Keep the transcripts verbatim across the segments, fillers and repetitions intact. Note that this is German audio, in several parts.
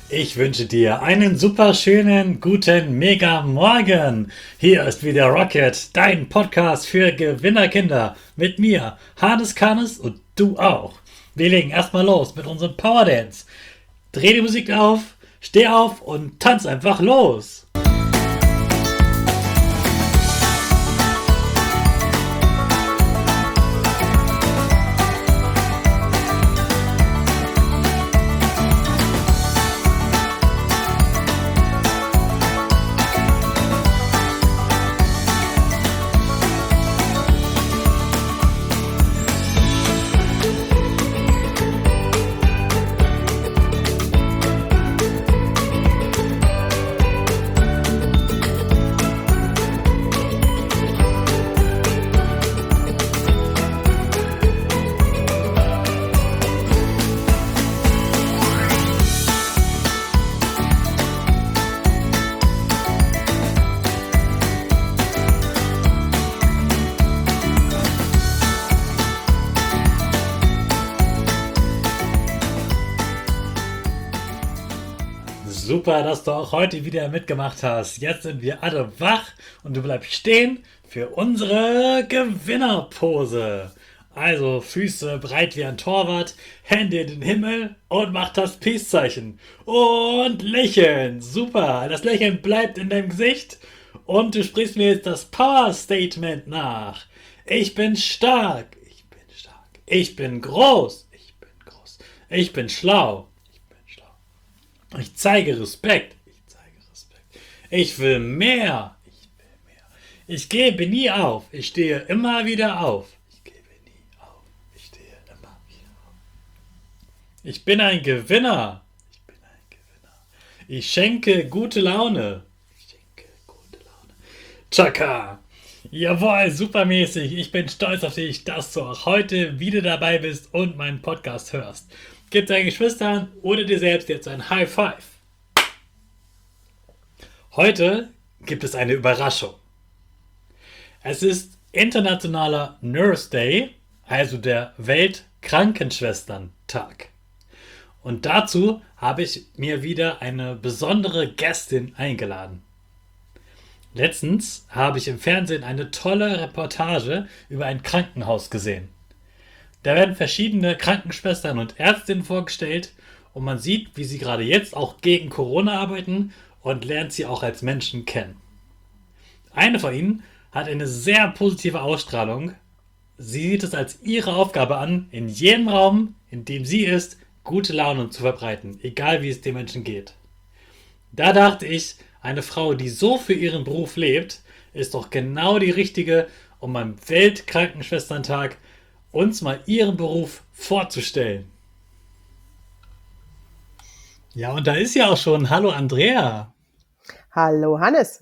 Ich wünsche dir einen super schönen, guten, mega Morgen. Hier ist wieder Rocket, dein Podcast für Gewinnerkinder. Mit mir, Hannes Kannes und du auch. Wir legen erstmal los mit unserem Power Dance. Dreh die Musik auf, steh auf und tanz einfach los. Super, dass du auch heute wieder mitgemacht hast. Jetzt sind wir alle wach und du bleibst stehen für unsere Gewinnerpose. Also Füße breit wie ein Torwart, Hände in den Himmel und mach das Peace-Zeichen. Und lächeln. Super, das Lächeln bleibt in deinem Gesicht und du sprichst mir jetzt das Power-Statement nach. Ich bin stark. Ich bin stark. Ich bin groß. Ich bin groß. Ich bin schlau. Ich zeige Respekt. Ich zeige Respekt. Ich will mehr. Ich will mehr. Ich gebe nie auf. Ich stehe immer wieder auf. Ich gebe nie auf. Ich stehe immer wieder auf. Ich bin ein Gewinner. Ich bin ein Gewinner. Ich schenke gute Laune. Ich schenke gute Laune. Chaka. Jawohl, supermäßig. Ich bin stolz auf dich, dass du auch heute wieder dabei bist und meinen Podcast hörst. Gib deinen Geschwistern oder dir selbst jetzt ein High Five. Heute gibt es eine Überraschung. Es ist Internationaler Nurse Day, also der Weltkrankenschwestern-Tag. Und dazu habe ich mir wieder eine besondere Gästin eingeladen. Letztens habe ich im Fernsehen eine tolle Reportage über ein Krankenhaus gesehen. Da werden verschiedene Krankenschwestern und Ärztinnen vorgestellt und man sieht, wie sie gerade jetzt auch gegen Corona arbeiten und lernt sie auch als Menschen kennen. Eine von ihnen hat eine sehr positive Ausstrahlung. Sie sieht es als ihre Aufgabe an, in jedem Raum, in dem sie ist, gute Laune zu verbreiten, egal wie es den Menschen geht. Da dachte ich, eine Frau, die so für ihren Beruf lebt, ist doch genau die richtige, um am Weltkrankenschwesterntag uns mal ihren Beruf vorzustellen. Ja, und da ist ja auch schon. Hallo Andrea. Hallo Hannes.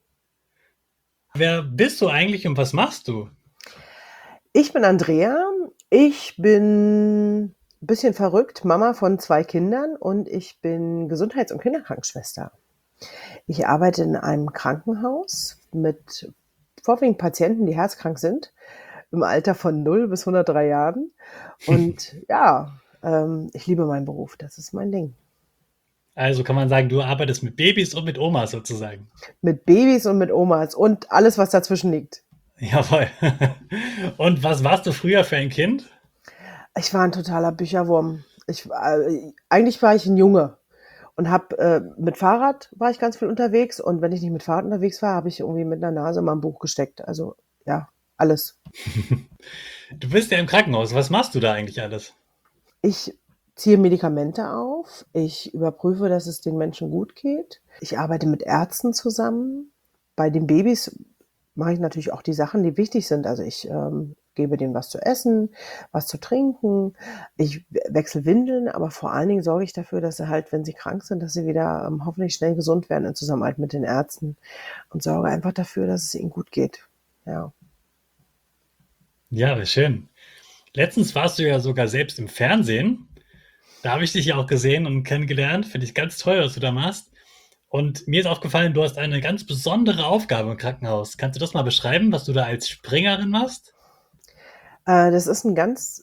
Wer bist du eigentlich und was machst du? Ich bin Andrea. Ich bin ein bisschen verrückt, Mama von zwei Kindern und ich bin Gesundheits- und Kinderkrankenschwester. Ich arbeite in einem Krankenhaus mit vorwiegend Patienten, die herzkrank sind, im Alter von null bis hundertdrei Jahren. Und ja, ähm, ich liebe meinen Beruf, das ist mein Ding. Also kann man sagen, du arbeitest mit Babys und mit Omas sozusagen. Mit Babys und mit Omas und alles, was dazwischen liegt. Jawohl. Und was warst du früher für ein Kind? Ich war ein totaler Bücherwurm. Ich, äh, eigentlich war ich ein Junge und habe äh, mit Fahrrad war ich ganz viel unterwegs und wenn ich nicht mit Fahrrad unterwegs war, habe ich irgendwie mit einer Nase in mein Buch gesteckt. Also ja, alles. Du bist ja im Krankenhaus. Was machst du da eigentlich alles? Ich ziehe Medikamente auf. Ich überprüfe, dass es den Menschen gut geht. Ich arbeite mit Ärzten zusammen. Bei den Babys mache ich natürlich auch die Sachen, die wichtig sind. Also ich ähm, gebe denen was zu essen, was zu trinken. Ich wechsle Windeln, aber vor allen Dingen sorge ich dafür, dass sie halt, wenn sie krank sind, dass sie wieder ähm, hoffentlich schnell gesund werden in Zusammenarbeit mit den Ärzten und sorge einfach dafür, dass es ihnen gut geht. Ja. Ja, wie schön. Letztens warst du ja sogar selbst im Fernsehen. Da habe ich dich ja auch gesehen und kennengelernt. Finde ich ganz toll, was du da machst. Und mir ist aufgefallen, du hast eine ganz besondere Aufgabe im Krankenhaus. Kannst du das mal beschreiben, was du da als Springerin machst? Äh, das ist ein ganz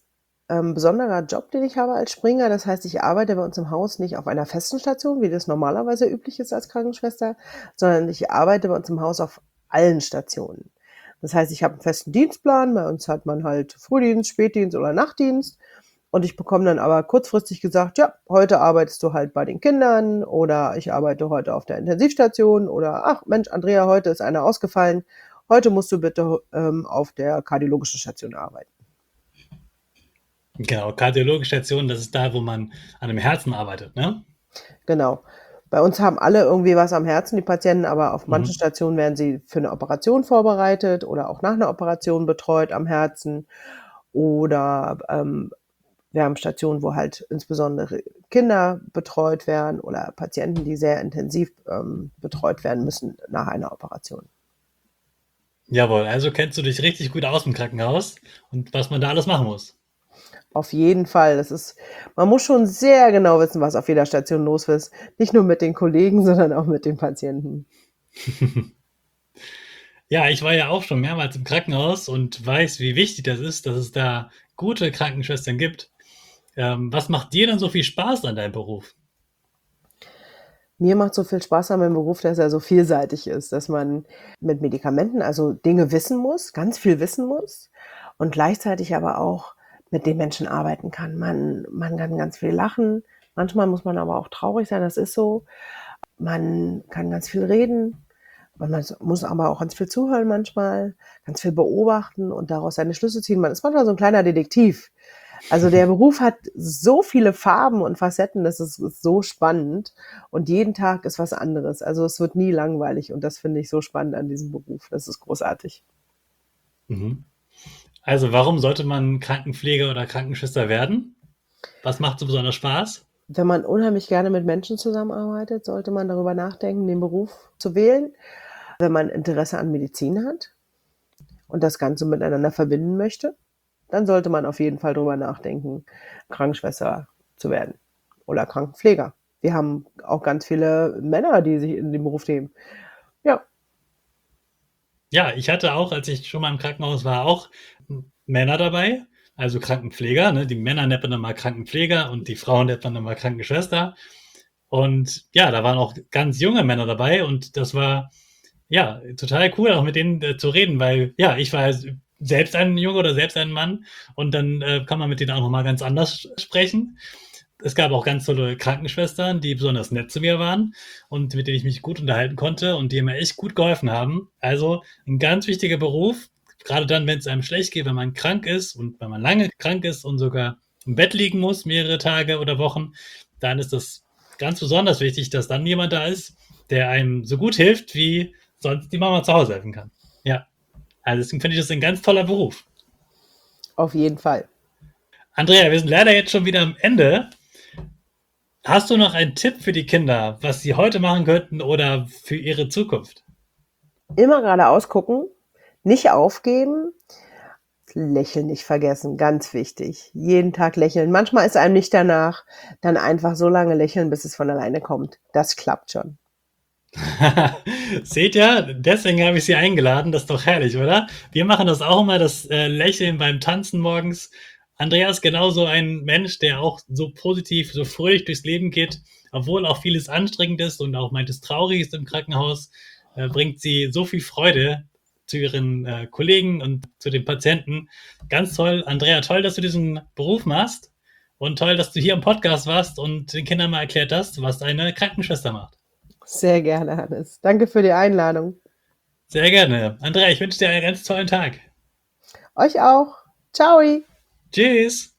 ähm, besonderer Job, den ich habe als Springer. Das heißt, ich arbeite bei uns im Haus nicht auf einer festen Station, wie das normalerweise üblich ist als Krankenschwester, sondern ich arbeite bei uns im Haus auf allen Stationen. Das heißt, ich habe einen festen Dienstplan. Bei uns hat man halt Frühdienst, Spätdienst oder Nachtdienst. Und ich bekomme dann aber kurzfristig gesagt, ja, heute arbeitest du halt bei den Kindern oder ich arbeite heute auf der Intensivstation oder ach Mensch, Andrea, heute ist einer ausgefallen. Heute musst du bitte ähm, auf der kardiologischen Station arbeiten. Genau, kardiologische Station, das ist da, wo man an dem Herzen arbeitet, ne? Genau. Bei uns haben alle irgendwie was am Herzen, die Patienten, aber auf manchen Mhm. Stationen werden sie für eine Operation vorbereitet oder auch nach einer Operation betreut am Herzen. Oder ähm, wir haben Stationen, wo halt insbesondere Kinder betreut werden oder Patienten, die sehr intensiv ähm, betreut werden müssen nach einer Operation. Jawohl, also kennst du dich richtig gut aus im Krankenhaus und was man da alles machen muss. Auf jeden Fall. Das ist, man muss schon sehr genau wissen, was auf jeder Station los ist. Nicht nur mit den Kollegen, sondern auch mit den Patienten. Ja, ich war ja auch schon mehrmals im Krankenhaus und weiß, wie wichtig das ist, dass es da gute Krankenschwestern gibt. Ähm, was macht dir denn so viel Spaß an deinem Beruf? Mir macht so viel Spaß an meinem Beruf, dass er so vielseitig ist, dass man mit Medikamenten also Dinge wissen muss, ganz viel wissen muss und gleichzeitig aber auch mit den Menschen arbeiten kann. Man, man kann ganz viel lachen, manchmal muss man aber auch traurig sein, das ist so. Man kann ganz viel reden, man muss aber auch ganz viel zuhören manchmal, ganz viel beobachten und daraus seine Schlüsse ziehen. Man ist manchmal so ein kleiner Detektiv. Also der Beruf hat so viele Farben und Facetten, das ist so spannend und jeden Tag ist was anderes. Also es wird nie langweilig und das finde ich so spannend an diesem Beruf. Das ist großartig. Mhm. Also warum sollte man Krankenpfleger oder Krankenschwester werden? Was macht so besonders Spaß? Wenn man unheimlich gerne mit Menschen zusammenarbeitet, sollte man darüber nachdenken, den Beruf zu wählen. Wenn man Interesse an Medizin hat und das Ganze miteinander verbinden möchte, dann sollte man auf jeden Fall drüber nachdenken, Krankenschwester zu werden oder Krankenpfleger. Wir haben auch ganz viele Männer, die sich in den Beruf nehmen. Ja, Ja, ich hatte auch, als ich schon mal im Krankenhaus war, auch Männer dabei, also Krankenpfleger. Ne? Die Männer nennt man dann mal Krankenpfleger und die Frauen nennt man dann mal Krankenschwester. Und ja, da waren auch ganz junge Männer dabei und das war ja total cool, auch mit denen äh, zu reden, weil ja, ich war selbst ein Junge oder selbst ein Mann und dann äh, kann man mit denen auch nochmal ganz anders sprechen. Es gab auch ganz tolle Krankenschwestern, die besonders nett zu mir waren und mit denen ich mich gut unterhalten konnte und die mir echt gut geholfen haben. Also ein ganz wichtiger Beruf, gerade dann, wenn es einem schlecht geht, wenn man krank ist und wenn man lange krank ist und sogar im Bett liegen muss, mehrere Tage oder Wochen, dann ist das ganz besonders wichtig, dass dann jemand da ist, der einem so gut hilft, wie sonst die Mama zu Hause helfen kann. Ja, also deswegen finde ich das ein ganz toller Beruf. auf jeden Fall. Andrea, wir sind leider jetzt schon wieder am Ende. Hast du noch einen Tipp für die Kinder, was sie heute machen könnten oder für ihre Zukunft? Immer geradeaus gucken, nicht aufgeben, Lächeln nicht vergessen, ganz wichtig. Jeden Tag lächeln. Manchmal ist einem nicht danach, dann einfach so lange lächeln, bis es von alleine kommt. Das klappt schon. Seht ihr, deswegen habe ich sie eingeladen. Das ist doch herrlich, oder? Wir machen das auch immer, das äh, Lächeln beim Tanzen morgens. Andreas ist genauso ein Mensch, der auch so positiv, so fröhlich durchs Leben geht, obwohl auch vieles anstrengend ist und auch meint es traurig ist im Krankenhaus, äh, bringt sie so viel Freude zu ihren äh, Kollegen und zu den Patienten. Ganz toll. Andrea, toll, dass du diesen Beruf machst und toll, dass du hier im Podcast warst und den Kindern mal erklärt hast, was eine Krankenschwester macht. Sehr gerne, Hannes. Danke für die Einladung. Sehr gerne. Andrea, ich wünsche dir einen ganz tollen Tag. Euch auch. Ciao. Tschüss.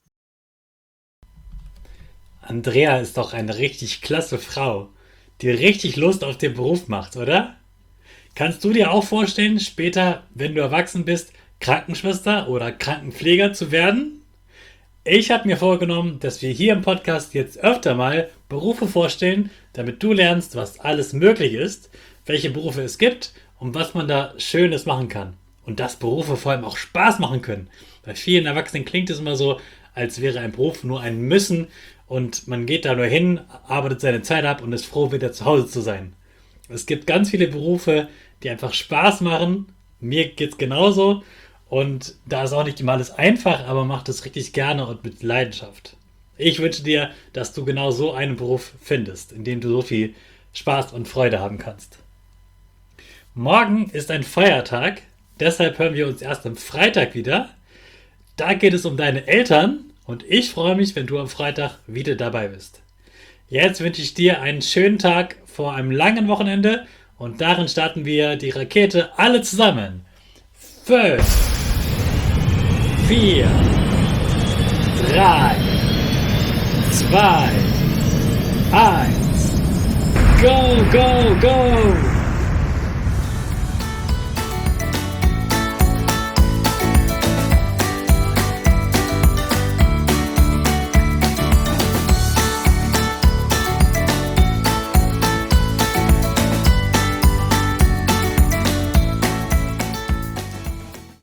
Andrea ist doch eine richtig klasse Frau, die richtig Lust auf den Beruf macht, oder? Kannst du dir auch vorstellen, später, wenn du erwachsen bist, Krankenschwester oder Krankenpfleger zu werden? Ich habe mir vorgenommen, dass wir hier im Podcast jetzt öfter mal Berufe vorstellen, damit du lernst, was alles möglich ist, welche Berufe es gibt und was man da Schönes machen kann. Und dass Berufe vor allem auch Spaß machen können. Bei vielen Erwachsenen klingt es immer so, als wäre ein Beruf nur ein Müssen und man geht da nur hin, arbeitet seine Zeit ab und ist froh, wieder zu Hause zu sein. Es gibt ganz viele Berufe, die einfach Spaß machen. Mir geht's genauso. Und da ist auch nicht immer alles einfach, aber macht es richtig gerne und mit Leidenschaft. Ich wünsche dir, dass du genau so einen Beruf findest, in dem du so viel Spaß und Freude haben kannst. Morgen ist ein Feiertag, deshalb hören wir uns erst am Freitag wieder. Da geht es um deine Eltern und ich freue mich, wenn du am Freitag wieder dabei bist. Jetzt wünsche ich dir einen schönen Tag vor einem langen Wochenende und darin starten wir die Rakete alle zusammen. Fünf, vier, drei, zwei, eins, go, go, go!